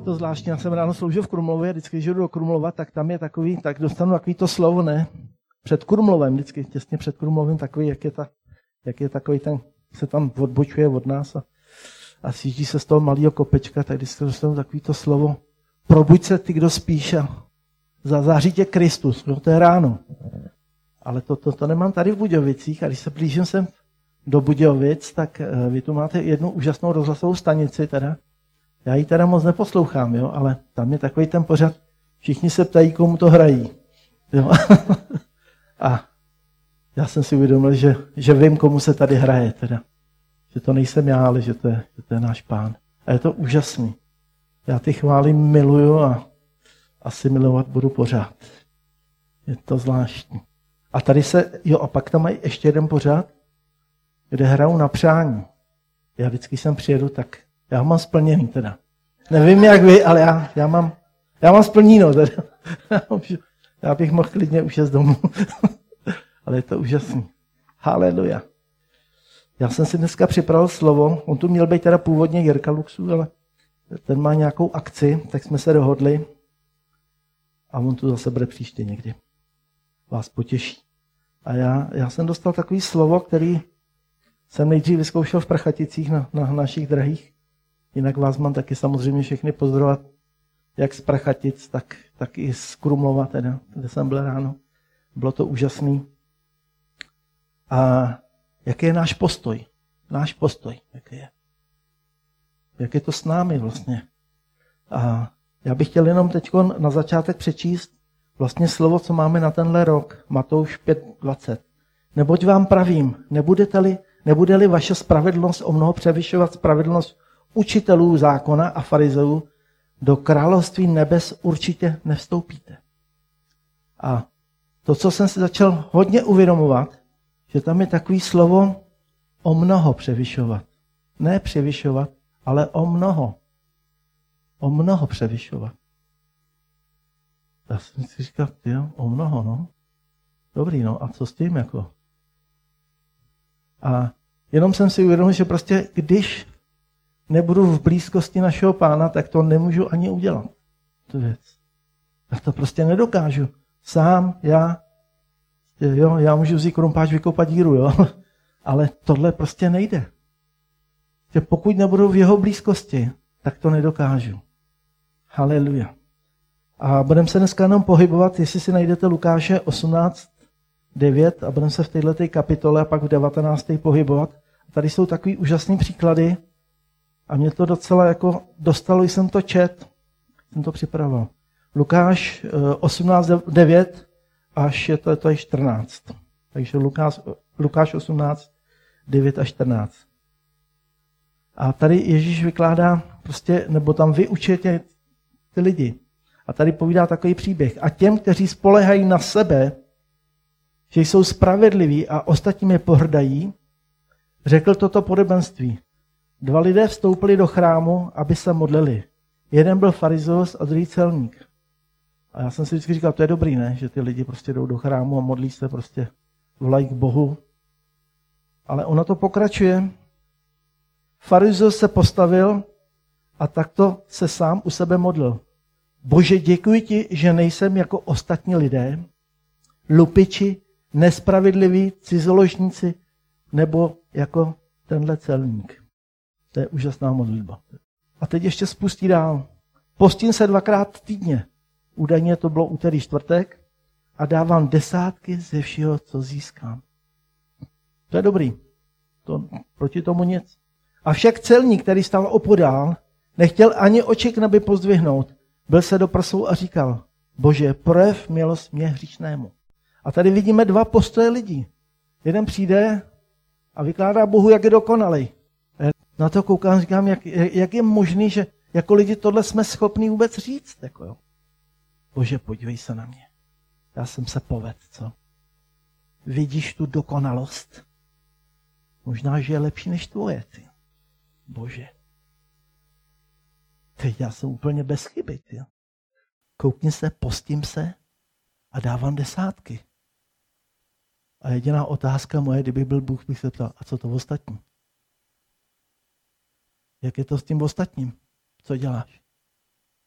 to zvláštní, já jsem ráno sloužil v Krumlově, vždycky, když jdu do Krumlova, tak tam je takový, tak dostanu takový to slovo, ne? Před Krumlovem, vždycky těsně před Krumlovem, takový, jak je takový ten, se tam odbočuje od nás a sjíždí se z toho malého kopečka, tak vždycky dostanu takový to slovo, probuď se ty, kdo spíš a září tě Kristus, no, to je ráno. Ale to nemám tady v Budějovicích a když se blížím sem do Budějovic, tak vy tu máte jednu úžasnou rozhlasovou stanici teda. Já ji teda moc neposlouchám, jo, ale tam je takový ten pořad, všichni se ptají, komu to hrají. Jo. A já jsem si uvědomil, že vím, komu se tady hraje teda. Že to nejsem já, ale že to je náš Pán. A je to úžasný. Já ty chvály miluju a asi milovat budu pořád. Je to zvláštní. A tady a pak tam mají ještě jeden pořad, kde hrajou na přání. Já vždycky sem přijedu, tak já ho mám splněný teda. Nevím jak vy, ale já mám splněno teda. Já bych mohl klidně už jít domů. Ale je to úžasný. Haleluja. Já jsem si dneska připravil slovo, on tu měl být teda původně Jirka Luxu, ale ten má nějakou akci, tak jsme se dohodli a on tu zase bude příště někdy. Vás potěší. A já jsem dostal takový slovo, který jsem nejdřív vyzkoušel v Prachaticích na našich drahých. Jinak vás mám taky samozřejmě všechny pozdravovat, jak z Prachatic, tak i z Krumlova, teda, kde jsem byl ráno. Bylo to úžasný. A jaký je náš postoj? Náš postoj, jaký je? Jak je to s námi vlastně? A já bych chtěl jenom teď na začátek přečíst vlastně slovo, co máme na tenhle rok. Matouš 5:20. Neboť vám pravím, nebude-li vaše spravedlnost o mnoho převyšovat spravedlnost učitelů zákona a farizeů, do království nebes určitě nevstoupíte. A to, co jsem si začal hodně uvědomovat, že tam je takový slovo o mnoho převyšovat. Ne převyšovat, ale o mnoho. O mnoho převyšovat. Já jsem si říkal, jo, o mnoho, no. Dobrý, no, a co s tím, jako? A jenom jsem si uvědomil, že prostě, když nebudu v blízkosti našeho Pána, tak to nemůžu ani udělat. Tu věc. Já to prostě nedokážu. Sám, já můžu vzít krumpáč, vykopat díru, jo. Ale tohle prostě nejde. Že pokud nebudu v jeho blízkosti, tak to nedokážu. Haleluja. A budeme se dneska jenom pohybovat, jestli si najdete Lukáše 18:9 a budeme se v této kapitole a pak v 19. pohybovat. A tady jsou takový úžasný příklady a mě to docela jako dostalo, jsem to čet, jsem to připravoval. Lukáš 18:9 až je to 14. Takže Lukáš 18:9 až 14. A tady Ježíš vykládá prostě, nebo tam vyučujete ty lidi. A tady povídá takový příběh. A těm, kteří spolehají na sebe, že jsou spravedliví a ostatním je pohrdají, řekl toto podobenství. 2 lidé vstoupili do chrámu, aby se modlili. Jeden byl farizeus a druhý celník. A já jsem si vždycky říkal, to je dobrý, ne? Že ty lidi prostě jdou do chrámu a modlí se, prostě volají k Bohu. Ale ono to pokračuje. Farizeus se postavil a takto se sám u sebe modlil. Bože, děkuji ti, že nejsem jako ostatní lidé, lupiči, nespravedliví, cizoložníci, nebo jako tenhle celník. To je úžasná modlitba. A teď ještě spustí dál. Postím se 2krát týdně. Údajně to bylo úterý, čtvrtek a dávám 10 ze všeho, co získám. To je dobrý. Proti tomu nic. A však celník, který stál opodál, nechtěl ani oči k nebi pozdvihnout. Byl se do prsou a říkal, Bože, projev milost mě hříšnému. A tady vidíme 2 postoje lidí. Jeden přijde a vykládá Bohu, jak je dokonalý. Na to koukám, říkám, jak je možný, že jako lidi tohle jsme schopni vůbec říct. Jako jo. Bože, podívej se na mě. Já jsem se povedl, co? Vidíš tu dokonalost? Možná, že je lepší než tvoje, ty. Bože. Teď já jsem úplně bez chyby, ty. Koukni se, postím se a dávám 10. A jediná otázka moje, kdyby byl Bůh, bych se ptal, a co to ostatní? Jak je to s tím ostatním? Co děláš?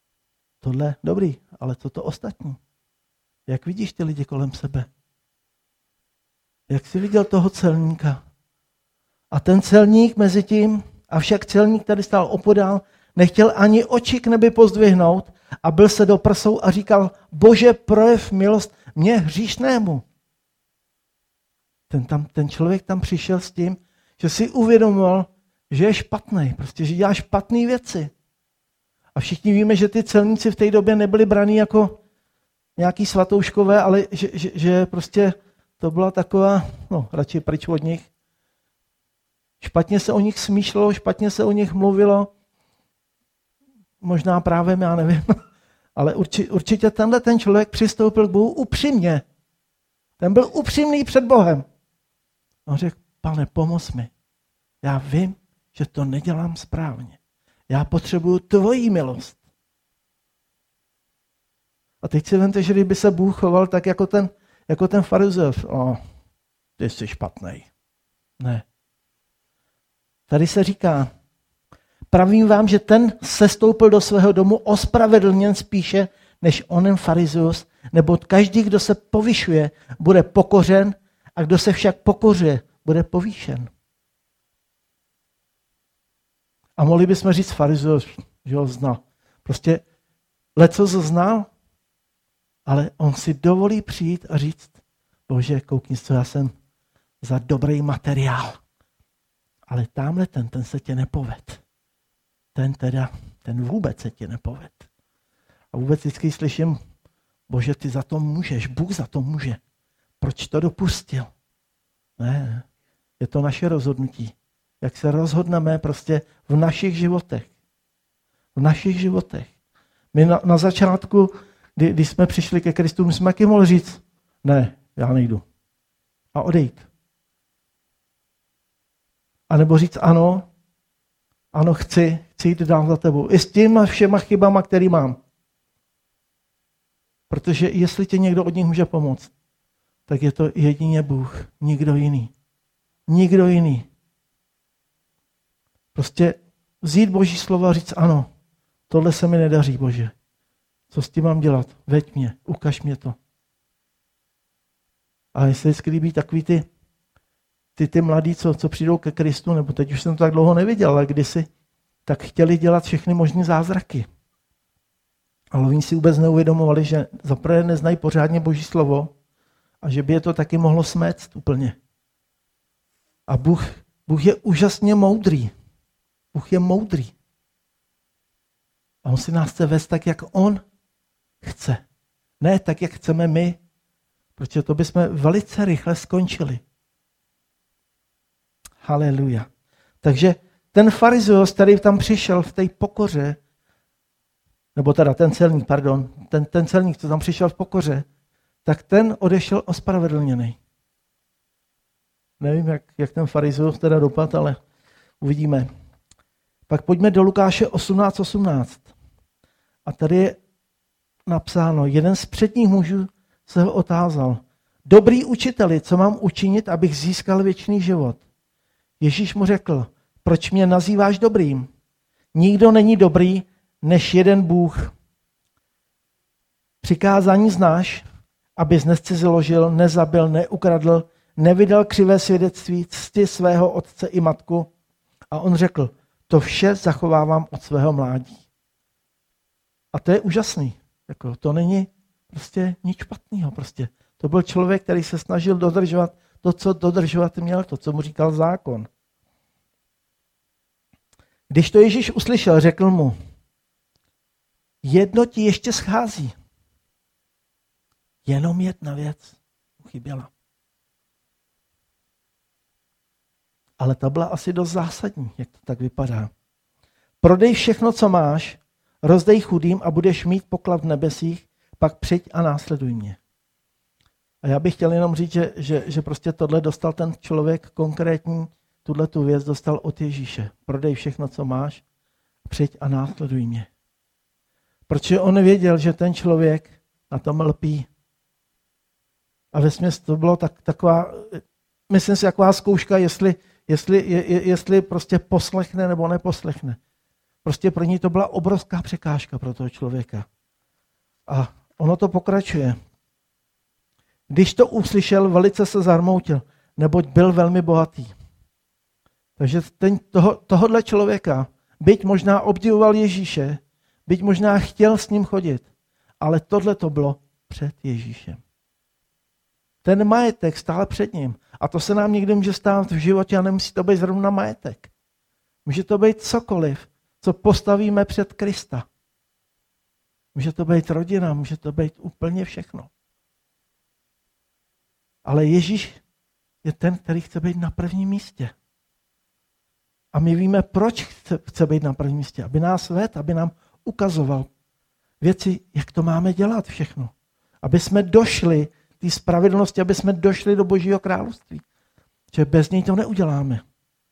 tohle dobrý, ale co to ostatní? Jak vidíš ty lidi kolem sebe? Jak jsi viděl toho celníka? A ten celník mezi tím, avšak celník tady stál opodál, nechtěl ani oči k nebi pozdvihnout a byl se do prsou a říkal, Bože, projev milost mě hříšnému. Ten člověk tam přišel s tím, že si uvědomil, že je špatný, prostě, že dělá špatné věci. A všichni víme, že ty celníci v té době nebyli braní jako nějaký svatouškové, ale že prostě to byla taková, no radši pryč od nich. Špatně se o nich smýšlelo, špatně se o nich mluvilo, možná právem, já nevím, ale určitě tenhle ten člověk přistoupil k Bohu upřímně. Ten byl upřímný před Bohem. On řekl, Pane, pomoz mi. Já vím, že to nedělám správně. Já potřebuju tvoji milost. A teď si vemte, že kdyby se Bůh choval tak jako ten farizeus. Ty jsi špatnej. Ne. Tady se říká, pravím vám, že ten sestoupil do svého domu ospravedlněn spíše, než onen farizeus, nebo každý, kdo se povyšuje, bude pokořen, a kdo se však pokořuje, bude povýšen. A mohli bychom říct farizeus, že ho znal. Prostě lecos znal, ale on si dovolí přijít a říct, Bože, koukni, co já jsem za dobrý materiál. Ale tamhle ten se tě nepoved. Ten vůbec se tě nepoved. A vůbec vždycky slyším, Bože, ty za to můžeš, Bůh za to může. Proč to dopustil? Ne, je to naše rozhodnutí. Jak se rozhodneme prostě v našich životech. V našich životech. My na začátku, když jsme přišli ke Kristu, my jsme taky mohli říct, ne, já nejdu. A odejít. A nebo říct ano, chci jít dál za tebou. I s těma všema chybama, který mám. Protože jestli tě někdo od nich může pomoct, tak je to jedině Bůh, nikdo jiný. Nikdo jiný. Prostě vzít Boží slovo a říct ano, tohle se mi nedaří, Bože. Co s tím mám dělat? Veď mě, ukaž mě to. A jestli vždycky líbí takový ty mladí, co přijdou ke Kristu, nebo teď už jsem to tak dlouho neviděl, ale kdysi, tak chtěli dělat všechny možné zázraky. Ale oni si vůbec neuvědomovali, že zaprvé neznají pořádně Boží slovo a že by je to taky mohlo smést úplně. A Bůh je úžasně moudrý. Bůh je moudrý. A on si nás chce vést tak, jak on chce. Ne tak, jak chceme my, protože to bychom velice rychle skončili. Haleluja. Takže ten farizeus, který tam přišel v té pokoře, nebo teda ten celník, co tam přišel v pokoře, tak ten odešel ospravedlněný. Nevím, jak ten farizeus teda dopadl, ale uvidíme. Pak pojďme do Lukáše 18:18. A tady je napsáno, jeden z předních mužů se ho otázal, dobrý učiteli, co mám učinit, abych získal věčný život? Ježíš mu řekl, proč mě nazýváš dobrým? Nikdo není dobrý, než jeden Bůh. Přikázání znáš, abys nezciziložil, nezabil, neukradl, nevydal křivé svědectví, cti svého otce i matku. A on řekl, to vše zachovávám od svého mládí. A to je úžasný. Jako, to není prostě nic špatného. Prostě. To byl člověk, který se snažil dodržovat to, co dodržovat měl, to, co mu říkal zákon. Když to Ježíš uslyšel, řekl mu, jedno ti ještě schází. Jenom jedna věc mu chyběla. Ale ta byla asi dost zásadní, jak to tak vypadá. Prodej všechno, co máš, rozdej chudým a budeš mít poklad v nebesích, pak přijď a následuj mě. A já bych chtěl jenom říct, že prostě tohle dostal ten člověk konkrétní, tu věc dostal od Ježíše. Prodej všechno, co máš, přijď a následuj mě. Protože on věděl, že ten člověk na tom lpí. A vesměs to bylo taková, myslím si, taková zkouška, jestli prostě poslechne nebo neposlechne. Prostě pro něj to byla obrovská překážka pro toho člověka. A ono to pokračuje. Když to uslyšel, velice se zarmoutil, neboť byl velmi bohatý. Takže tohodle člověka, byť možná obdivoval Ježíše, byť možná chtěl s ním chodit, ale tohle to bylo před Ježíšem. Ten majetek stál před ním. A to se nám někdy může stát v životě a nemusí to být zrovna majetek. Může to být cokoliv, co postavíme před Krista. Může to být rodina, může to být úplně všechno. Ale Ježíš je ten, který chce být na prvním místě. A my víme, proč chce být na prvním místě. Aby nás vedl, aby nám ukazoval věci, jak to máme dělat všechno. Aby jsme došli té spravedlnosti, aby jsme došli do Božího království. Že bez něj to neuděláme.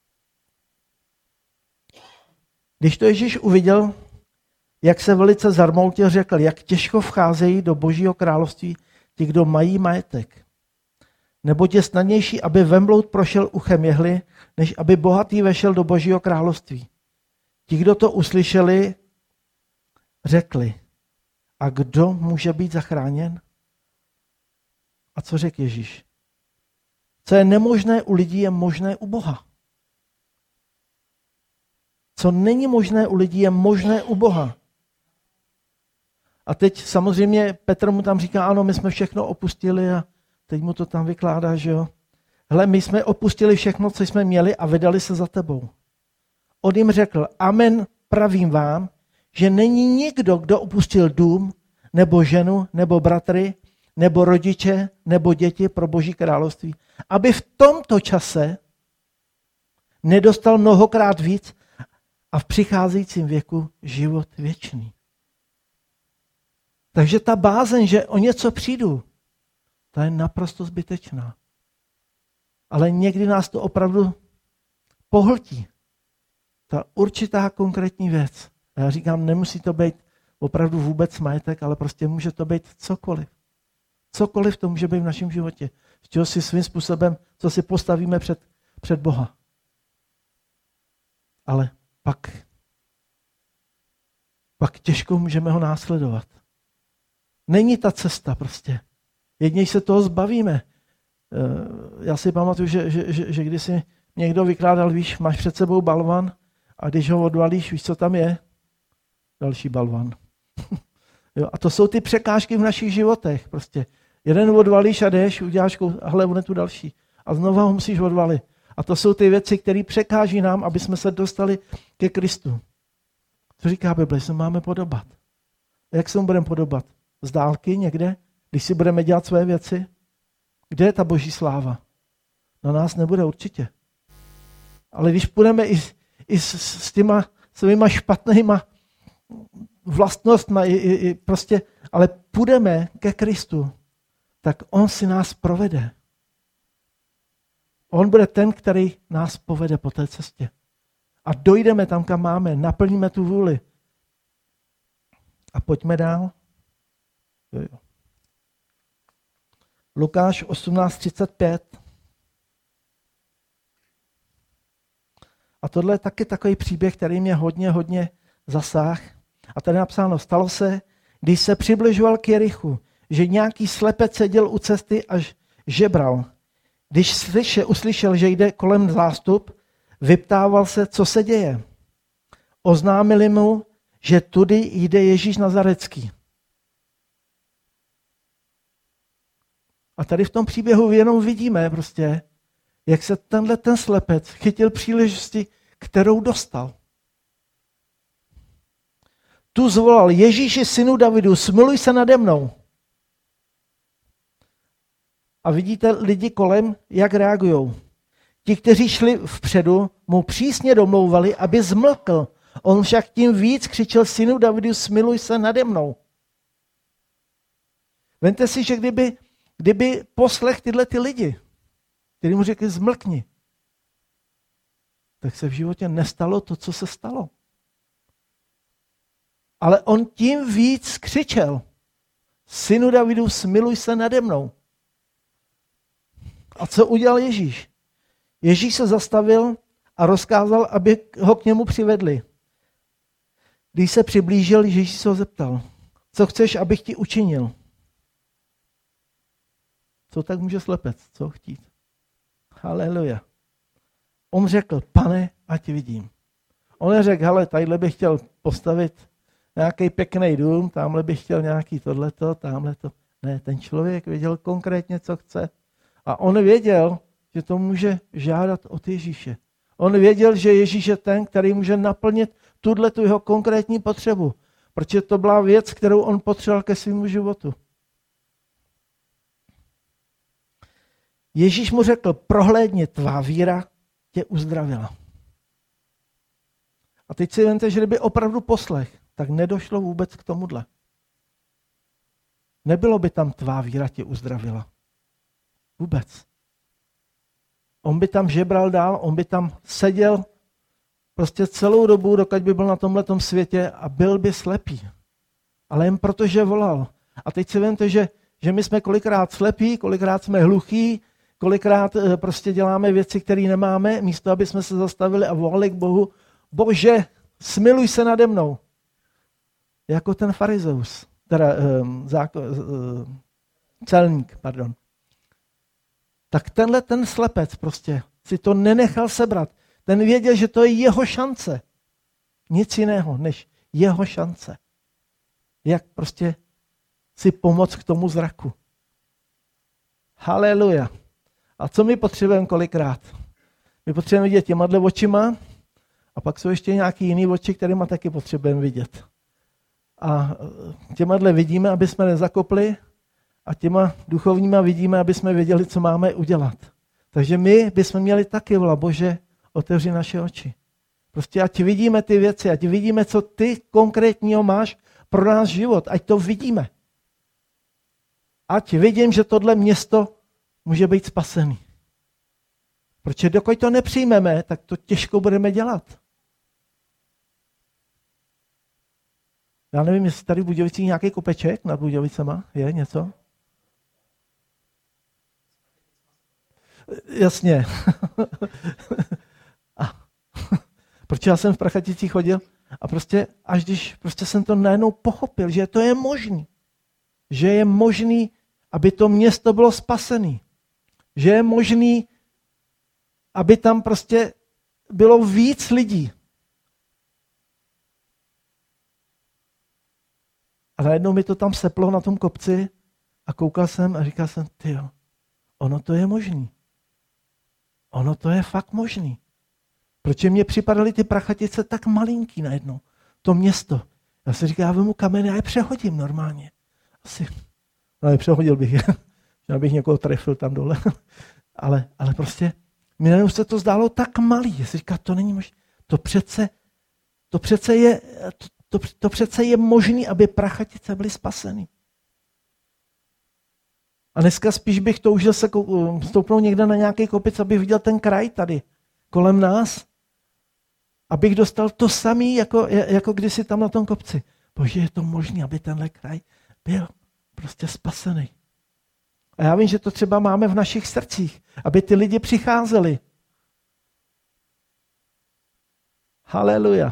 Když to Ježíš uviděl, jak se velice zarmoutil, řekl, jak těžko vcházejí do Božího království ti, kdo mají majetek. Neboť je snadnější, aby vembloud prošel uchem jehly, než aby bohatý vešel do Božího království. Ti, kdo to uslyšeli, řekli, a kdo může být zachráněn? A co řekl Ježíš? Co je nemožné u lidí, je možné u Boha. Co není možné u lidí, je možné u Boha. A teď samozřejmě Petr mu tam říká, ano, my jsme všechno opustili a teď mu to tam vykládá, že jo. Hele, my jsme opustili všechno, co jsme měli a vydali se za tebou. On jim řekl, amen, pravím vám, že není nikdo, kdo opustil dům, nebo ženu, nebo bratry, nebo rodiče, nebo děti pro Boží království, aby v tomto čase nedostal mnohokrát víc a v přicházejícím věku život věčný. Takže ta bázeň, že o něco přijdu, ta je naprosto zbytečná. Ale někdy nás to opravdu pohltí. Ta určitá konkrétní věc. A já říkám, nemusí to být opravdu vůbec majetek, ale prostě může to být cokoliv. Cokoliv to může být v našem životě. Z čeho si svým způsobem, co si postavíme před Boha. Ale pak těžko můžeme ho následovat. Není ta cesta prostě. Jedněj se toho zbavíme. Já si pamatuju, že když si někdo vykládal, víš, máš před sebou balvan a když ho odvalíš, víš, co tam je? Další balvan. Jo, a to jsou ty překážky v našich životech. Prostě jeden odvalíš a jdeš, uděláš a hle, on je tu další. A znova ho musíš odvalit. A to jsou ty věci, které překáží nám, aby jsme se dostali ke Kristu. Co říká Bible, se máme podobat. A jak se mu budeme podobat? Z dálky někde? Když si budeme dělat své věci? Kde je ta Boží sláva? Na nás nebude určitě. Ale když půjdeme i s těma svýma špatnýma vlastnostma, prostě, ale půjdeme ke Kristu, tak on si nás provede. On bude ten, který nás povede po té cestě. A dojdeme tam, kam máme, naplníme tu vůli. A pojďme dál. Jo. Lukáš 18:35. A tohle je taky takový příběh, který mě hodně zasáhl. A tady je napsáno, stalo se, když se přibližoval k Jerichu, že nějaký slepec seděl u cesty a žebral. Když uslyšel, že jde kolem zástup, vyptával se, co se děje. Oznámili mu, že tudy jde Ježíš Nazarecký. A tady v tom příběhu jenom vidíme prostě, jak se ten slepec chytil příležitosti, kterou dostal. Tu zvolal, Ježíši, synu Davidu, smiluj se nade mnou. A vidíte lidi kolem, jak reagujou. Ti, kteří šli vpředu, mu přísně domlouvali, aby zmlkl. On však tím víc křičel, synu Davidu, smiluj se nade mnou. Vemte si, že kdyby poslech tyhle ty lidi, kteří mu řekli zmlkni, tak se v životě nestalo to, co se stalo. Ale on tím víc křičel, synu Davidu, smiluj se nade mnou. A co udělal Ježíš? Ježíš se zastavil a rozkázal, aby ho k němu přivedli. Když se přiblížil, Ježíš se ho zeptal, co chceš, abych ti učinil? Co tak může slepec? Co chtít? Haleluja. On řekl, Pane, ať vidím. On neřekl, hele, tadyhle bych chtěl postavit nějaký pěkný dům, tamhle bych chtěl nějaký tohleto, tamhleto. Ne, ten člověk věděl konkrétně, co chce. A on věděl, že to může žádat od Ježíše. On věděl, že Ježíš je ten, který může naplnit tu jeho konkrétní potřebu. Protože to byla věc, kterou on potřeboval ke svému životu. Ježíš mu řekl, prohlédni, tvá víra tě uzdravila. A teď si vemte, že kdyby opravdu poslech, tak nedošlo vůbec k tomuhle. Nebylo by tam tvá víra tě uzdravila. Vůbec. On by tam žebral dál, on by tam seděl prostě celou dobu, dokud by byl na tomhletom světě a byl by slepý. Ale jen protože volal. A teď si vemte, že my jsme kolikrát slepí, kolikrát jsme hluchí, kolikrát prostě děláme věci, které nemáme, místo aby jsme se zastavili a volali k Bohu, Bože, smiluj se nade mnou. Jako ten farizeus, teda celník, pardon. Tak ten slepec prostě si to nenechal sebrat. Ten věděl, že to je jeho šance. Nic jiného, než jeho šance. Jak prostě si pomoct k tomu zraku. Haleluja. A co my potřebujeme kolikrát? My potřebujeme vidět těma očima a pak jsou ještě nějaký jiný oči, kterýma taky potřebujeme vidět. A těma vidíme, aby jsme nezakopli a těma duchovníma vidíme, aby jsme věděli, co máme udělat. Takže my bychom měli taky volat, Bože, otevři naše oči. Prostě ať vidíme ty věci, ať vidíme, co ty konkrétního máš pro náš život, ať to vidíme. Ať vidím, že tohle město může být spasený. Protože dokud to nepřijmeme, tak to těžko budeme dělat. Já nevím, jestli tady v Budějovicích nějaký kopeček nad Budějovicema je něco? Jasně. Protože já jsem v Prachaticích chodil a prostě až když prostě jsem to najednou pochopil, že to je možný. Že je možný, aby to město bylo spasené. Že je možný, aby tam prostě bylo víc lidí. A najednou mi to tam seplo na tom kopci a koukal jsem a říkal jsem, tyjo, ono to je možný. Ono to je fakt možný. Proč mě připadaly ty Prachatice tak malinký najednou? To město. Já si říkám, já vemu kameny a je přehodím normálně. Asi, no nepřehodil bych je. Já bych někoho trefil tam dole. ale prostě mi najednou se to zdálo tak malý. Já si říkám, to není možné. To přece je možný, aby Prachatice byly spaseny. A dneska spíš bych toužil se stoupnout někde na nějaký kopic, abych viděl ten kraj tady kolem nás, abych dostal to samý, jako kdysi tam na tom kopci. Bože, je to možné, aby tenhle kraj byl prostě spasený. A já vím, že to třeba máme v našich srdcích, aby ty lidi přicházeli. Haleluja.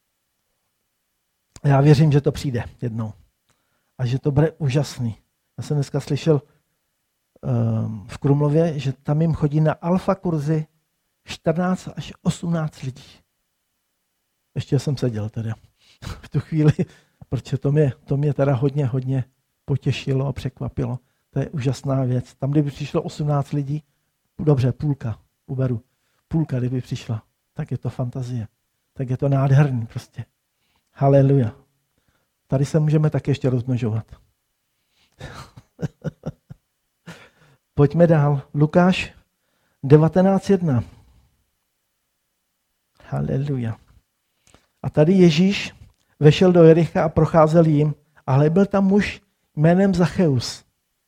Já věřím, že to přijde jednou. A že to bude úžasný. Já jsem dneska slyšel v Krumlově, že tam jim chodí na alfa kurzy 14 až 18 lidí. Ještě jsem seděl teda v tu chvíli, protože to mě teda hodně potěšilo a překvapilo. To je úžasná věc. Tam, kdyby přišlo 18 lidí, dobře, uberu. Půlka, kdyby přišla, tak je to fantazie. Tak je to nádherný prostě. Haleluja. Tady se můžeme taky ještě rozmnožovat. Pojďme dál. Lukáš 19:1. Haleluja. A tady Ježíš vešel do Jericha a procházel jim a hle, byl tam muž jménem Zacheus.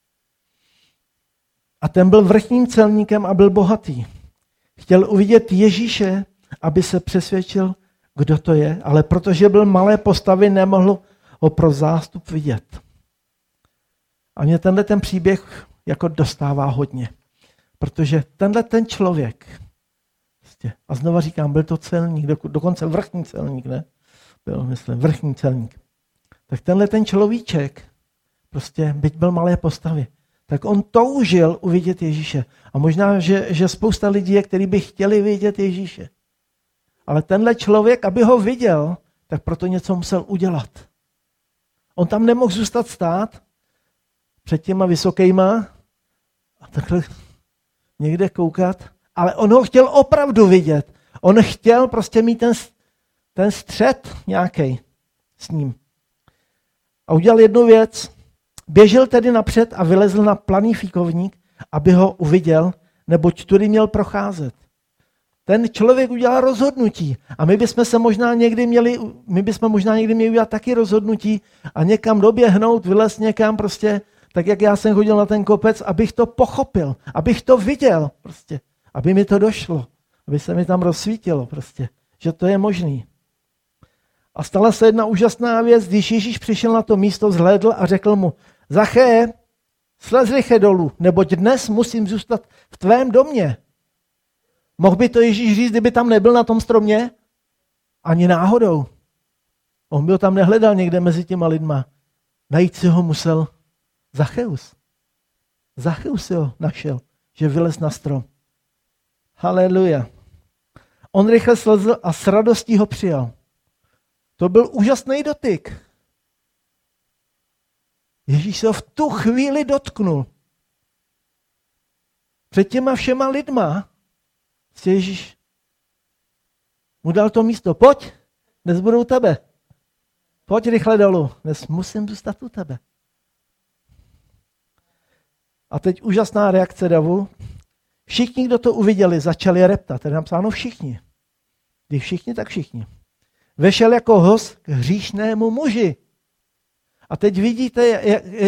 A ten byl vrchním celníkem a byl bohatý. Chtěl uvidět Ježíše, aby se přesvědčil, kdo to je, ale protože byl malé postavy, nemohl ho pro zástup vidět. A mě ten příběh jako dostává hodně. Protože ten člověk, a znova říkám, byl to celník, dokonce vrchní celník, ne? Byl, myslím, vrchní celník. Tak tenhle ten človíček, prostě byť byl malé postavy, tak on toužil uvidět Ježíše. A možná, že spousta lidí je, kteří by chtěli vidět Ježíše. Ale tenhle člověk, aby ho viděl, tak proto něco musel udělat. On tam nemohl zůstat stát před těma vysokýma a takhle někde koukat, ale on ho chtěl opravdu vidět. On chtěl prostě mít ten střed nějaký s ním. A udělal jednu věc. Běžel tedy napřed a vylezl na planý fíkovník, aby ho uviděl, neboť tudy měl procházet. Ten člověk udělal rozhodnutí a my bychom možná někdy měli udělat taky rozhodnutí a někam doběhnout, vylézt někam prostě, tak jak já jsem chodil na ten kopec, abych to pochopil, abych to viděl prostě, aby mi to došlo, aby se mi tam rozsvítilo prostě, že to je možný. A stala se jedna úžasná věc, když Ježíš přišel na to místo, zhlédl a řekl mu: Zaché, slez rychle dolů, neboť dnes musím zůstat v tvém domě. Mohl by to Ježíš říct, kdyby tam nebyl na tom stromě? Ani náhodou. On by ho tam nehledal někde mezi těma lidma. Najít si ho musel Zaccheus. Zaccheus si ho našel, že vylez na strom. Haleluja. On rychle slezl a s radostí ho přijal. To byl úžasný dotyk. Ježíš se ho v tu chvíli dotknul. Před těma všema lidma Ježíš mu dal to místo. Pojď, dnes budu u tebe. Pojď rychle dolů, dnes musím zůstat u tebe. A teď úžasná reakce davu. Všichni, kdo to uviděli, začali reptat. Tady napsáno všichni. Když všichni, tak všichni. Vešel jako host k hříšnému muži. A teď vidíte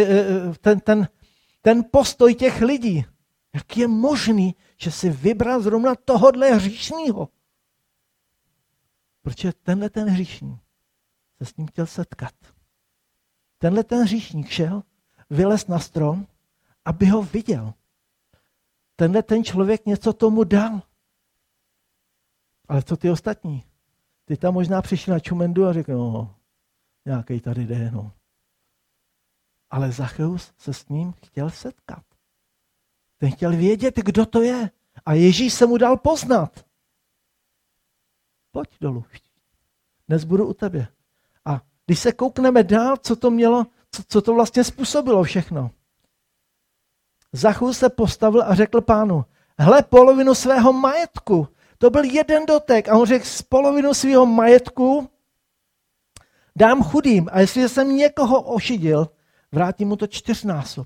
ten postoj těch lidí. Jak je možný, že si vybral zrovna tohodle hříšnýho? Protože tenhle ten hříšník se s ním chtěl setkat. Tenhle ten hříšník šel, vylez na strom, aby ho viděl. Tenhle ten člověk něco tomu dal. Ale co ty ostatní? Ty tam možná přišli na čumendu a řekli, no, nějaký tady jde, no. Ale Zaccheus se s ním chtěl setkat. Ten chtěl vědět, kdo to je. A Ježíš se mu dal poznat. Pojď dolů. Dnes budu u tebe. A když se koukneme dál, co to mělo, co to vlastně způsobilo všechno. Zaccheus se postavil a řekl pánu, hle, polovinu svého majetku. To byl jeden dotek. A on řekl, z polovinu svého majetku dám chudým. A jestli jsem někoho ošidil, vrátím mu to 4násob.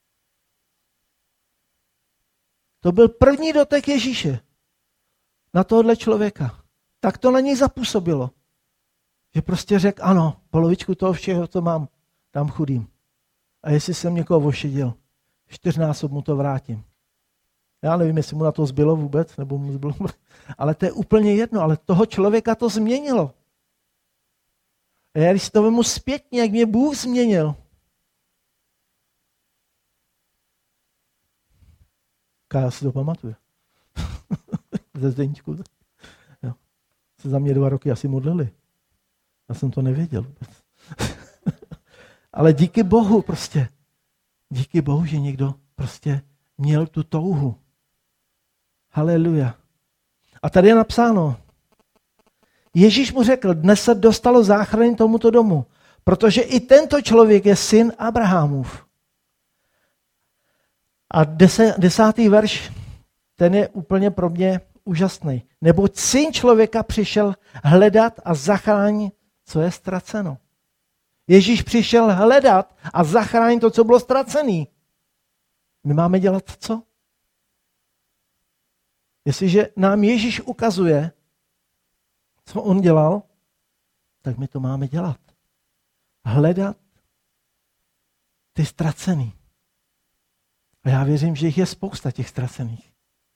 To byl první dotek Ježíše na tohohle člověka. Tak to na něj zapůsobilo. Že prostě řekl, ano, polovičku toho všeho, co mám, dám chudým. A jestli jsem někoho ošidil, 4násob mu to vrátím. Já nevím, jestli mu na to zbylo vůbec, nebo mu zbylo, ale to je úplně jedno, ale toho člověka to změnilo. A já když si to vemu zpětně, jak mě Bůh změnil, já si to pamatuju. Ze Zdeňčku. Jo. Se za mě 2 roky asi modlili. Já jsem to nevěděl vůbec. Ale díky Bohu prostě. Díky Bohu, že někdo prostě měl tu touhu. Haleluja. A tady je napsáno. Ježíš mu řekl, dnes se dostalo záchrany tomuto domu, protože i tento člověk je syn Abrahamův. A 10. verš, ten je úplně pro mě úžasný. Neboť syn člověka přišel hledat a zachránit, co je ztraceno. Ježíš přišel hledat a zachránit to, co bylo ztracené. My máme dělat co? Jestliže nám Ježíš ukazuje, co on dělal, tak my to máme dělat. Hledat ty ztracený. A já věřím, že jich je spousta těch ztracených.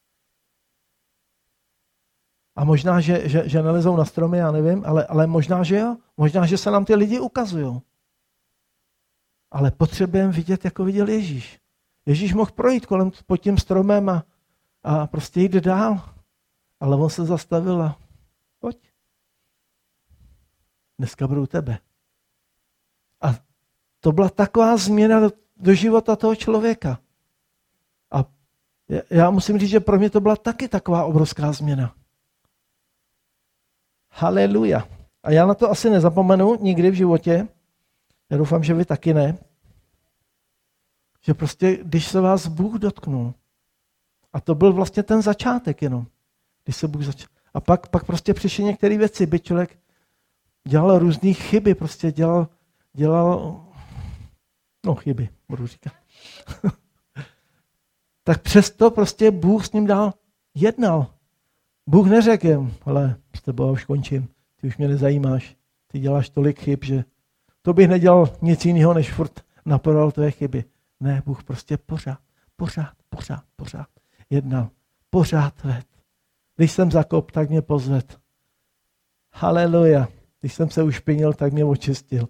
A možná, že nelezou na stromy, já nevím, ale možná, že jo. Možná, že se nám ty lidi ukazují. Ale potřebujeme vidět, jako viděl Ježíš. Ježíš mohl projít pod tím stromem a prostě jít dál. Ale on se zastavil a pojď. Dneska budu u tebe. A to byla taková změna do života toho člověka. A já musím říct, že pro mě to byla taky taková obrovská změna. Haleluja. A já na to asi nezapomenu nikdy v životě. Já doufám, že vy taky ne. Že prostě, když se vás Bůh dotknul, a to byl vlastně ten začátek jenom, když se Bůh začal. A pak prostě přišly některé věci, by člověk dělal různé chyby, prostě dělal chyby, budu říkat. Tak přesto prostě Bůh s ním dál jednal. Bůh neřekl jim, hele, s tebou už končím, ty už mě nezajímáš, ty děláš tolik chyb, že to bych nedělal nic jiného, než furt napadoval tvé chyby. Ne, Bůh prostě pořád jednal, pořád ved. Když jsem zakop, tak mě pozved. Haleluja. Když jsem se ušpinil, tak mě očistil.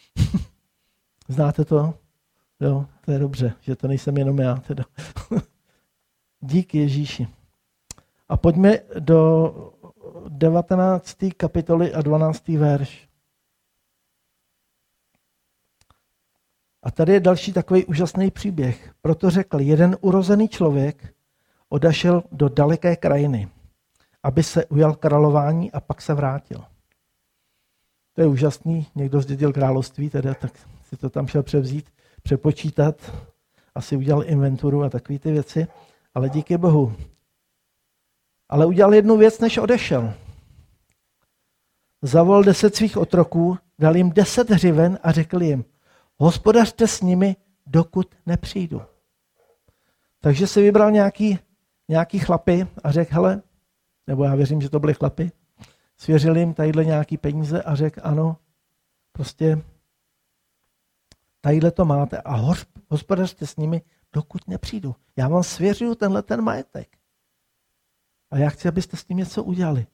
Znáte to? Jo, to je dobře, že to nejsem jenom já. Teda. Díky Ježíši. A pojďme do 19. kapitoly a 12. verš. A tady je další takový úžasný příběh. Proto řekl, jeden urozený člověk odešel do daleké krajiny, aby se ujal králování a pak se vrátil. To je úžasný, někdo zdědil království, teda, tak si to tam šel převzít, přepočítat, asi udělal inventuru a takové ty věci, ale díky Bohu. Ale udělal jednu věc, než odešel. Zavolal 10 svých otroků, dal jim 10 hřiven a řekl jim, hospodařte s nimi, dokud nepřijdu. Takže si vybral nějaký chlapy a řekl, hele, nebo já věřím, že to byly chlapy, svěřil jim tadyhle nějaký peníze a řekl, ano, prostě tadyhle to máte a hospodařte s nimi, dokud nepřijdu. Já vám svěřuju ten majetek. A já chci, abyste s tím něco udělali.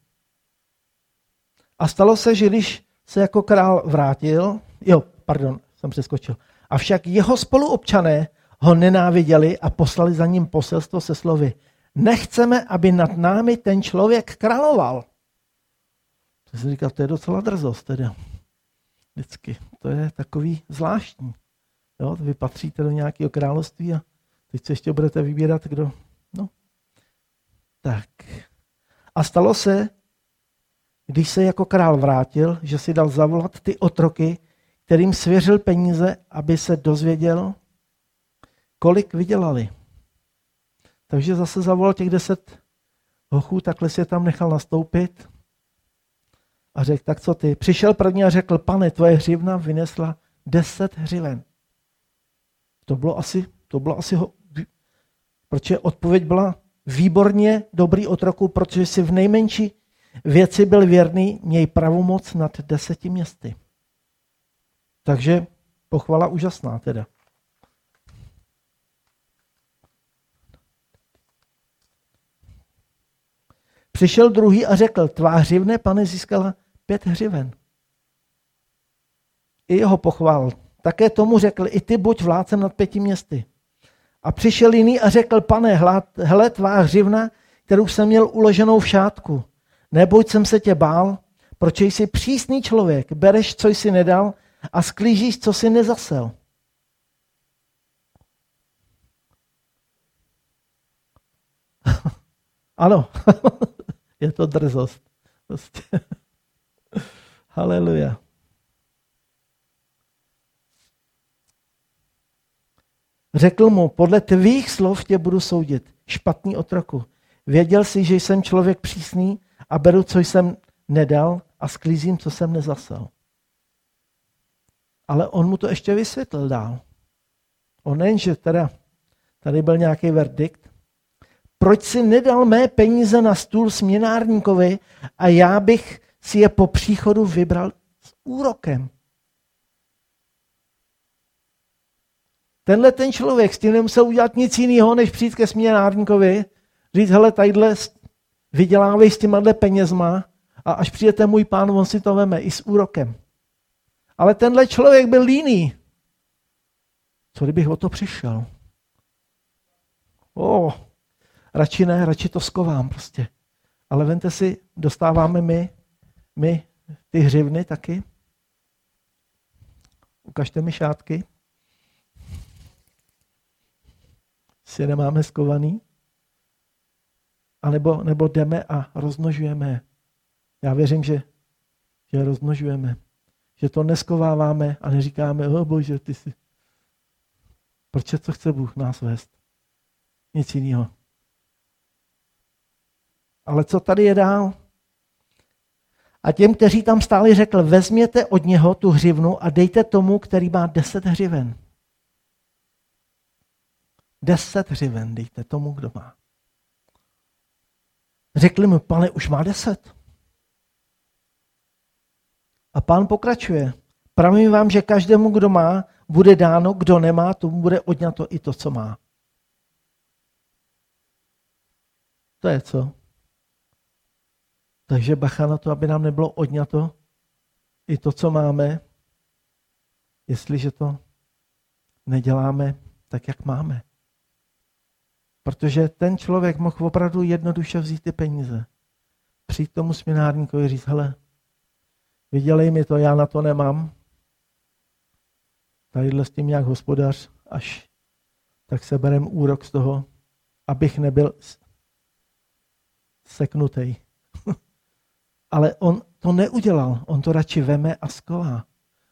A stalo se, že když se jako král vrátil, jsem přeskočil, avšak jeho spoluobčané ho nenáviděli a poslali za ním poselstvo se slovy, nechceme, aby nad námi ten člověk královal. To jsem říkal, to je docela drzost teda. Vždycky. To je takový zvláštní. Jo, vy patříte do nějakého království a teď se ještě budete vybírat, kdo. No. Tak. A stalo se, když se jako král vrátil, že si dal zavolat ty otroky, kterým svěřil peníze, aby se dozvěděl, kolik vydělali. Takže zase zavolal těch 10 hochů, takhle si je tam nechal nastoupit a řekl, tak co ty? Přišel první a řekl, pane, tvoje hřivna vynesla 10 hřiven. To bylo asi, protože odpověď byla výborně dobrý otroku, protože si v nejmenší věci byl věrný, měj pravomoc nad 10 městy. Takže pochvala úžasná teda. Přišel druhý a řekl, tvá hřivne, pane, získala 5 hřiven. I jeho pochválil. Také tomu řekl, i ty buď vládcem nad 5 městy. A přišel jiný a řekl, pane, hele, tvá hřivna, kterou jsem měl uloženou v šátku. Neboť jsem se tě bál, proč jsi přísný člověk, bereš, co jsi nedal a sklížíš, co jsi nezasel. Ano, je to drzost. Prostě. Haleluja. Řekl mu, podle tvých slov tě budu soudit, špatný otroku. Věděl jsi, že jsem člověk přísný a beru, co jsem nedal a sklízím, co jsem nezasel. Ale on mu to ještě vysvětlil dál. On nejenže tady byl nějaký verdikt. Proč si nedal mé peníze na stůl směnárníkovi a já bych si je po příchodu vybral s úrokem? Tenhle ten člověk s tím nemusel udělat nic jiného, než přijít ke směnárníkovi, říct, hele, tadyhle vydělávej s těma penězma a až přijete můj pán, on si to veme i s úrokem. Ale tenhle člověk byl líný. Co kdybych o to přišel? Radši ne, radši to skovám prostě. Ale vemte si, dostáváme my ty hřivny taky. Ukažte mi šátky. si je nemáme skovaný? A nebo jdeme a rozmnožujeme. Já věřím, že rozmnožujeme. Že to neskováváme a neříkáme, o Bože, ty jsi... Proč to chce Bůh nás vést? Nic jiného. Ale co tady je dál? A těm, kteří tam stáli, řekl, vezměte od něho tu hřivnu a dejte tomu, který má 10 hřiven. 10 hřiven dejte tomu, kdo má. Řekli mu, pane, už má 10. A pán pokračuje. Pravím vám, že každému, kdo má, bude dáno, kdo nemá, tomu bude odňato i to, co má. To je co? Takže bacha na to, aby nám nebylo odňato i to, co máme, jestliže to neděláme tak, jak máme. Protože ten člověk mohl opravdu jednoduše vzít ty peníze. Přijít tomu směnárníkovi říct, hele, vydělej mi to, já na to nemám. Tadyhle s tím nějak hospodař, až tak se berem úrok z toho, abych nebyl seknutej. Ale on to neudělal, on to radši veme a skolá.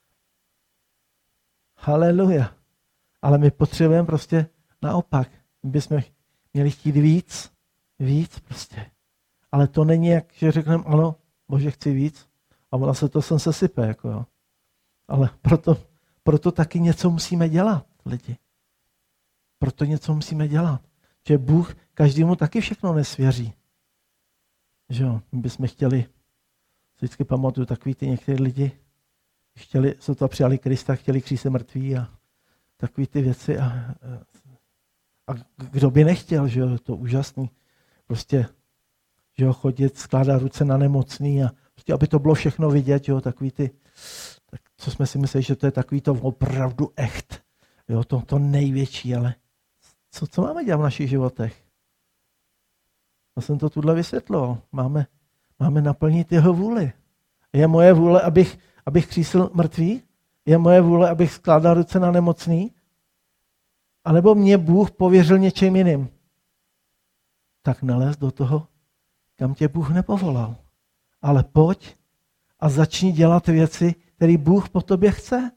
Haleluja. Ale my potřebujeme prostě naopak. My bychom měli chtít víc prostě. Ale to není jak, že řekneme, ano, Bože, chci víc. A ona se to sem sesype, jako jo. Ale proto taky něco musíme dělat, lidi. Proto něco musíme dělat. Že Bůh každému taky všechno nesvěří. Že jo, my bychom chtěli, vždycky pamatuju, takový ty některé lidi, chtěli, co to přijali Krista, chtěli kříž se mrtví a takový ty věci. A kdo by nechtěl, že jo, to úžasný. Prostě, že jo, chodit, skládat ruce na nemocný a prostě, aby to bylo všechno vidět, jo, takový ty, tak co jsme si mysleli, že to je takový to opravdu echt. Jo, to největší, ale co máme dělat v našich životech? Já jsem to tuhle vysvětloval. Máme naplnit jeho vůli. Je moje vůle, abych křísil mrtvý? Je moje vůle, abych skládal ruce na nemocný? A nebo mě Bůh pověřil něčím jiným? Tak nalez do toho, kam tě Bůh nepovolal. Ale pojď a začni dělat věci, které Bůh po tobě chce.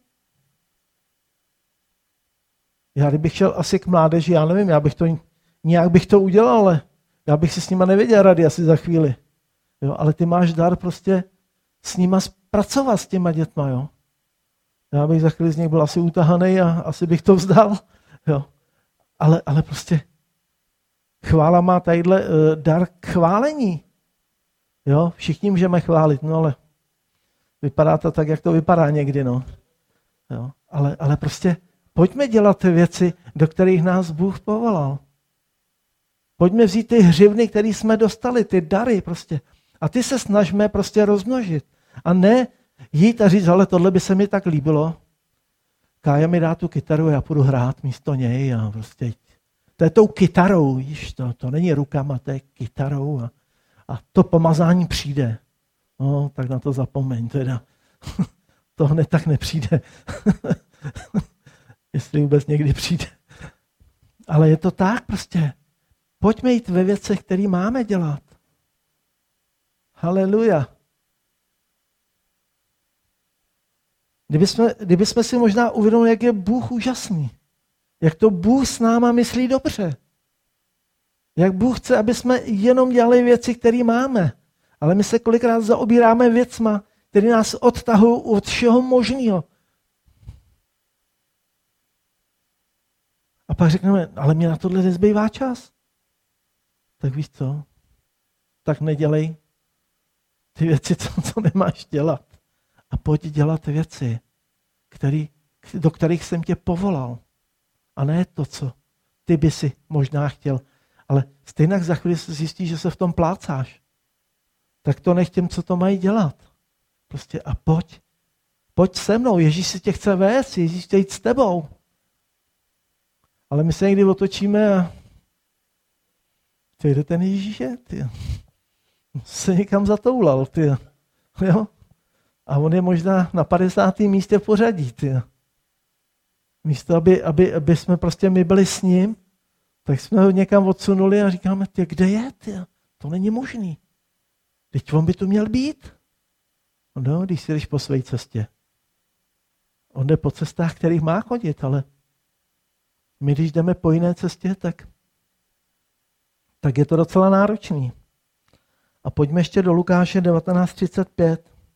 Já kdybych šel asi k mládeži, já nevím, nějak bych to udělal, ale já bych si s nima nevěděl rady asi za chvíli. Jo, ale ty máš dar prostě s nima pracovat s těma dětma. Jo. Já bych za chvíli z nich byl asi utahaný a asi bych to vzdal. Jo. Ale prostě chvála má tadyhle dar k chválení. Jo, všichni můžeme chválit, no ale vypadá to tak, jak to vypadá někdy. No. Jo. Ale prostě pojďme dělat ty věci, do kterých nás Bůh povolal. Pojďme vzít ty hřivny, které jsme dostali, ty dary prostě. A ty se snažme prostě rozmnožit. A ne jít a říct, ale tohle by se mi tak líbilo. Kája mi dá tu kytaru, já půjdu hrát místo něj a prostě to je tou kytarou, víš, to není rukama, to je kytarou a to pomazání přijde. No, tak na to zapomeň, teda. To hned tak nepřijde. Jestli vůbec někdy přijde. Ale je to tak prostě. Pojďme jít ve věcech, které máme dělat. Haleluja. Kdybychom si možná uvědomili, jak je Bůh úžasný. Jak to Bůh s náma myslí dobře. Jak Bůh chce, aby jsme jenom dělali věci, které máme. Ale my se kolikrát zaobíráme věcma, které nás odtahují od všeho možného. A pak řekneme, ale mě na tohle nezbývá čas. Tak víš co? Tak nedělej ty věci, co nemáš dělat. A pojď dělat věci, do kterých jsem tě povolal. A ne to, co ty by si možná chtěl. Ale stejně za chvíli se zjistí, že se v tom plácáš. Tak to nech těm, co to mají dělat. Prostě a pojď se mnou. Ježíš si tě chce vést, Ježíš chce jít s tebou. Ale my se někdy otočíme a kde ten Ježíš je? Ty? Se někam zatoulal. Ty. Jo? A on je možná na 50. místě v pořadí. Ty. Místo, aby jsme prostě my byli s ním, Tak jsme ho někam odsunuli a říkáme, kde je? To není možný. Teď on by tu měl být. No, když si jdeš po své cestě. On jde po cestách, kterých má chodit, ale my, když jdeme po jiné cestě, tak je to docela náročný. A pojďme ještě do Lukáše 19:35.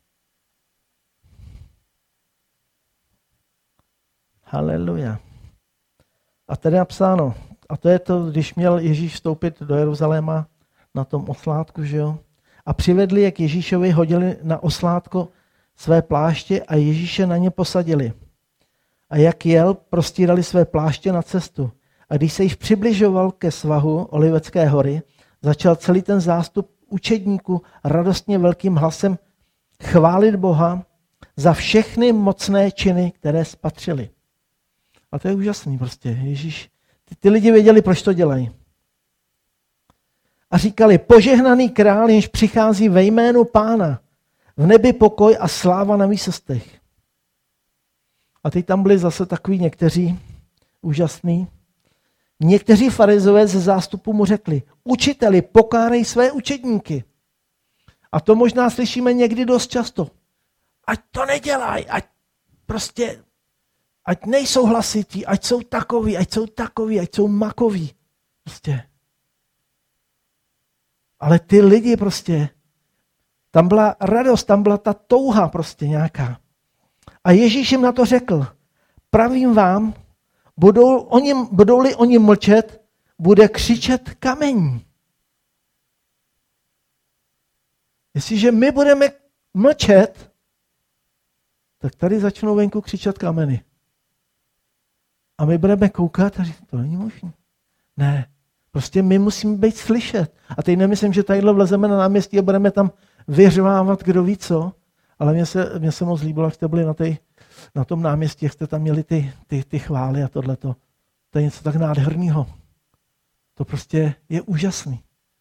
Haleluja. A tady je napsáno, a to je to, když měl Ježíš vstoupit do Jeruzaléma na tom oslátku, že jo? A přivedli je k Ježíšovi, hodili na oslátko své pláště a Ježíše na ně posadili. A jak jel, prostírali své pláště na cestu. A když se již přibližoval ke svahu Olivecké hory, začal celý ten zástup učedníků radostně velkým hlasem chválit Boha za všechny mocné činy, které spatřili. A to je úžasný prostě. Ježíš, ty lidi věděli, proč to dělají. A říkali, požehnaný král, jenž přichází ve jménu Pána, v nebi pokoj a sláva na výsostech. A teď tam byli zase takový někteří úžasný. Někteří farizové ze zástupu mu řekli, učiteli, pokárej své učedníky. A to možná slyšíme někdy dost často. Ať to nedělají, ať nejsou hlasití, ať jsou takoví, ať jsou makoví. Prostě. Ale ty lidi prostě, tam byla radost, tam byla ta touha prostě nějaká. A Ježíš jim na to řekl, pravím vám, budou-li oni mlčet, bude křičet kamení. Jestliže my budeme mlčet, tak tady začnou venku křičet kameny. A my budeme koukat a říct, to není možné. Ne, prostě my musíme být slyšet. A teď nemyslím, že tadyhle vlezeme na náměstí a budeme tam vyřvávat, kdo ví co, ale mně se moc líbilo, jak jste byli na tom náměstí, jak jste tam měli ty chvály a tohleto. To je něco tak nádherného. To prostě je úžasný.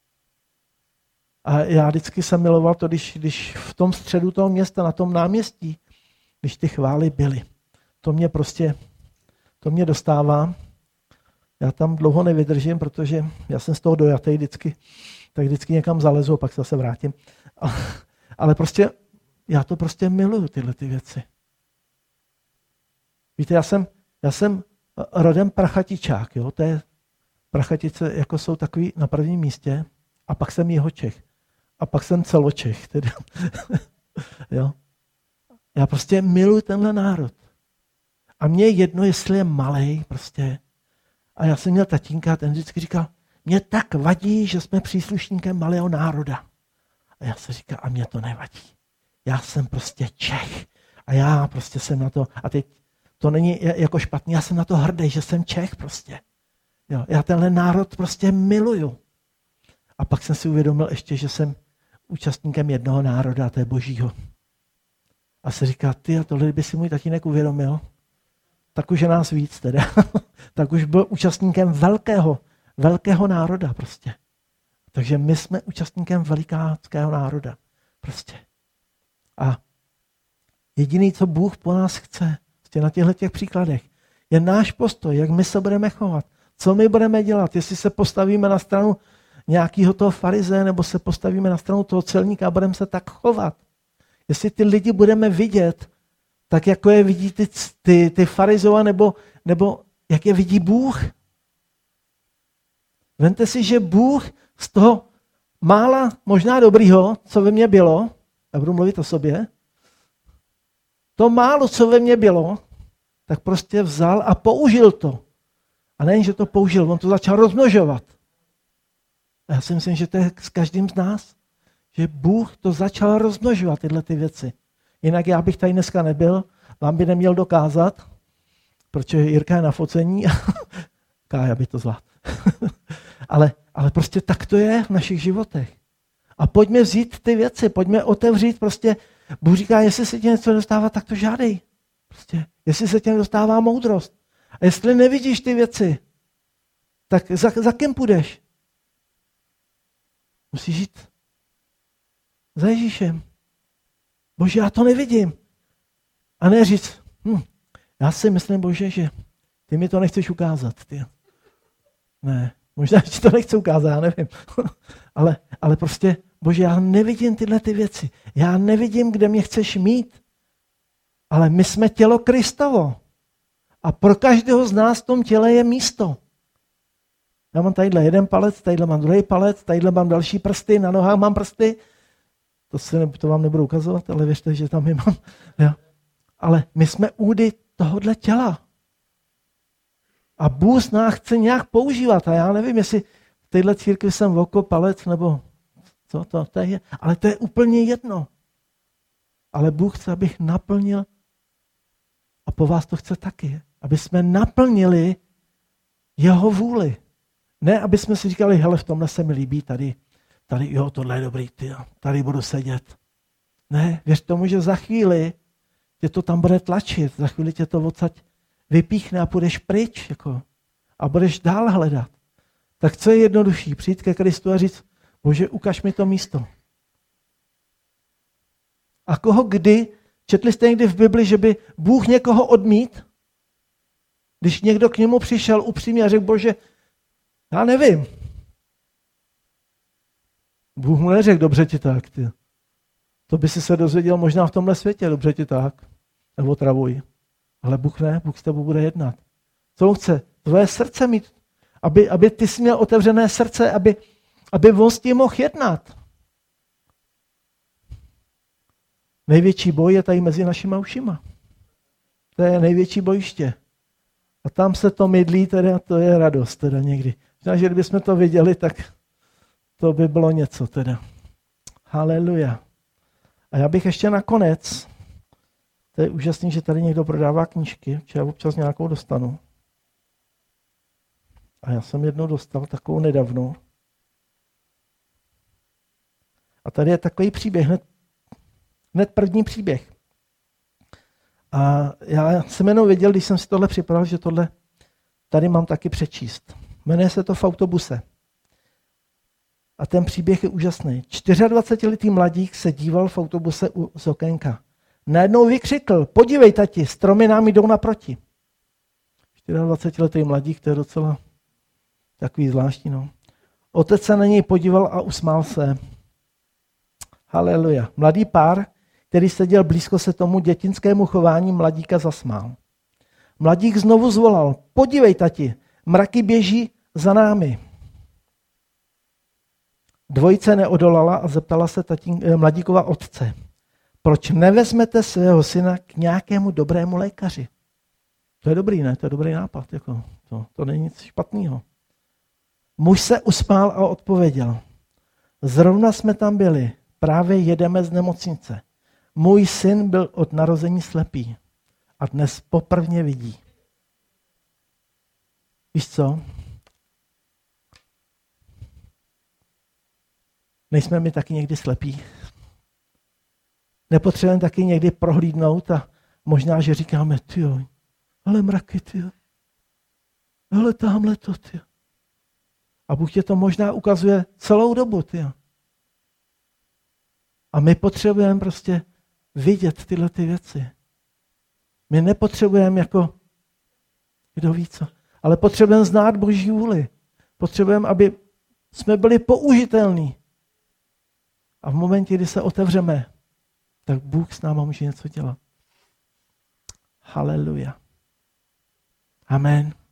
A já vždycky jsem miloval to, když v tom středu toho města, na tom náměstí, když ty chvály byly. To mě dostává. Já tam dlouho nevydržím, protože já jsem z toho dojatý vždycky. Tak vždycky někam zalezu a pak se zase vrátím. Ale prostě, já to prostě miluju, tyhle ty věci. Víte, já jsem rodem Prachatičák, jo? To je, Prachatice jako jsou takový na prvním místě, a pak jsem Jihočech. A pak jsem Celočech. Teda. Jo? Já prostě miluji tenhle národ. A mně je jedno, jestli je malej prostě. A já jsem měl tatínka a ten vždycky říkal, mě tak vadí, že jsme příslušníkem malého národa. A já se říkal, a mě to nevadí. Já jsem prostě Čech. A já prostě jsem na to, a teď to není jako špatný, já jsem na to hrdý, že jsem Čech prostě. Jo, já tenhle národ prostě miluju. A pak jsem si uvědomil ještě, že jsem účastníkem jednoho národa, a to je Božího. A se říká, ty, a tohle by si můj tatínek uvědomil, tak už je nás víc teda. Tak už byl účastníkem velkého národa prostě. Takže my jsme účastníkem velikáckého národa prostě. A jediný, co Bůh po nás chce, na těchto příkladech, je náš postoj, jak my se budeme chovat, co my budeme dělat, jestli se postavíme na stranu nějakého toho farize, nebo se postavíme na stranu toho celníka a budeme se tak chovat. Jestli ty lidi budeme vidět, tak jako je vidí ty farizova, nebo jak je vidí Bůh. Vemte si, že Bůh z toho mála možná dobrýho, co ve mně bylo, já budu mluvit o sobě, to málo, co ve mně bylo, tak prostě vzal a použil to. A nejen, že to použil, on to začal rozmnožovat. A já si myslím, že to je s každým z nás. Že Bůh to začal rozmnožovat, tyhle ty věci. Jinak já bych tady dneska nebyl, vám by neměl dokázat, protože Jirka je na focení a Kája by to zvládl. ale prostě tak to je v našich životech. A pojďme vzít ty věci, pojďme otevřít prostě. Bůh říká, jestli se ti něco dostává, tak to žádej. Prostě, jestli se ti dostává moudrost. A jestli nevidíš ty věci, tak za kým půjdeš? Musíš jít za Ježíšem. Bože, já to nevidím. A ne říct, já si myslím, Bože, že ty mi to nechceš ukázat. Ty. Ne, možná, že to nechci ukázat, já nevím. ale prostě, Bože, já nevidím tyhle ty věci. Já nevidím, kde mě chceš mít. Ale my jsme tělo Kristovo. A pro každého z nás v tom těle je místo. Já mám tadyhle jeden palec, tadyhle mám druhý palec, tadyhle mám další prsty, na nohách mám prsty. To vám nebudu ukazovat, ale věřte, že tam je mám. Jo. Ale my jsme údy tohohle těla. A Bůh nás chce nějak používat. A já nevím, jestli v téhle církvi jsem oko, palec, nebo co to je. Ale to je úplně jedno. Ale Bůh chce, abych naplnil, a po vás to chce taky, aby jsme naplnili jeho vůli. Ne, aby jsme si říkali, hele, v tomhle se mi líbí, tady, jo, tohle je dobrý, tady budu sedět. Ne, věř tomu, že za chvíli tě to tam bude tlačit, za chvíli tě to odsaď vypíchne a půjdeš pryč, jako, a budeš dál hledat. Tak co je jednodušší? Přijít ke Kristu a říct, Bože, ukaž mi to místo. A koho kdy? Četli jste někdy v Bibli, že by Bůh někoho odmít? Když někdo k němu přišel upřímně a řekl, Bože, já nevím. Bůh mu neřekl, dobře ti tak. Ty. To by si se dozvěděl možná v tomhle světě, dobře ti tak. Nebo travuj. Ale Bůh ne, Bůh s tebou bude jednat. Co on chce? Tvoje srdce mít. Aby ty jsi měl otevřené srdce, aby on s tím mohl jednat. Největší boj je tady mezi našima ušima. To je největší bojiště. A tam se to mydlí, teda to je radost teda někdy. Možná, že kdybychom to viděli, tak to by bylo něco teda. Haleluja. A já bych ještě nakonec, to je úžasný, že tady někdo prodává knížky, či já občas nějakou dostanu. A já jsem jednou dostal takovou nedávno. A tady je takový příběh, hned první příběh. A já jsem jenom věděl, když jsem si tohle připravil, že tohle tady mám taky přečíst. Jmenuje se to V autobuse. A ten příběh je úžasný. 24letý mladík se díval v autobuse z okénka. Najednou vykřikl, podívej tati, stromy nám jdou naproti. 24letý mladík, to je docela takový zvláštní. No. Otec se na něj podíval a usmál se. Haleluja. Mladý pár, který seděl blízko, se tomu dětinskému chování mladíka zasmál. Mladík znovu zvolal, podívej tati, mraky běží za námi. Dvojice neodolala a zeptala se mladíkova otce, proč nevezmete svého syna k nějakému dobrému lékaři? To je dobrý, ne? To je dobrý nápad. Jako, to není nic špatného. Muž se usmál a odpověděl, zrovna jsme tam byli, právě jedeme z nemocnice. Můj syn byl od narození slepý a dnes poprvně vidí. Víš co? Nejsme my taky někdy slepí? Nepotřebujeme taky někdy prohlídnout a možná, že říkáme, tyjo, ale mraky, tyjo. Ale tamhle to, tyjo. A Bůh tě to možná ukazuje celou dobu, tyjo. A my potřebujeme prostě vidět tyhle ty věci. My nepotřebujeme jako, kdo ví co, ale potřebujeme znát Boží vůli. Potřebujeme, aby jsme byli použitelní. A v momentě, kdy se otevřeme, tak Bůh s náma může něco dělat. Haleluja. Amen.